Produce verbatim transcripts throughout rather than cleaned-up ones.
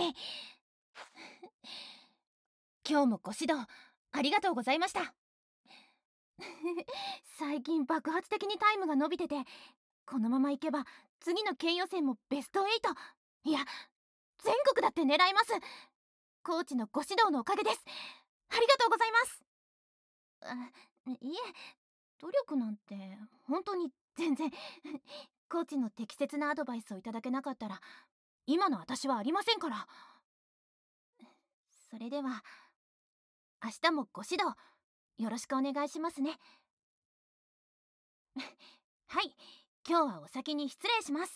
今日もご指導ありがとうございました。最近爆発的にタイムが伸びてて、このままいけば次の県予選もベストエイト、いや全国だって狙います。コーチのご指導のおかげです。ありがとうございます。あ、いえ、努力なんて本当に全然。コーチの適切なアドバイスをいただけなかったら今の私はありませんから。それでは明日もご指導よろしくお願いしますね。はい、今日はお先に失礼します。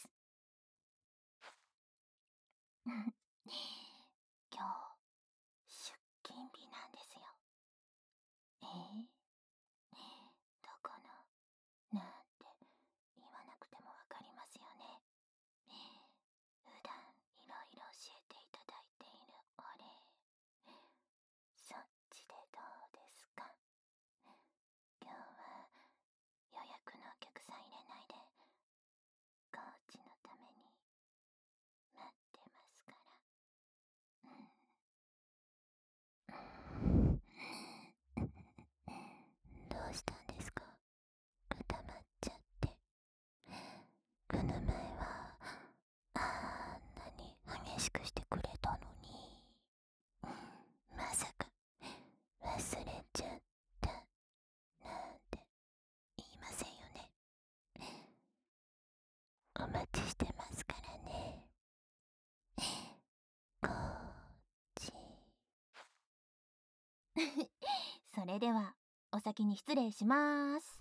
今日出勤日なんですよ。えー、どこのなんて言わなくてもわかりますよね。普段いろいろ教えていただいているお礼、そっちでどうですか。今日は予約のお客さん入れないでコーチのために待ってますから。どうしたんですか、固まっちゃって。この前はあんなに激しくしてくれたのに、まさか忘れちゃったなんて言いませんよね。お待ちしてますからね、コーチ。それではお先に失礼します。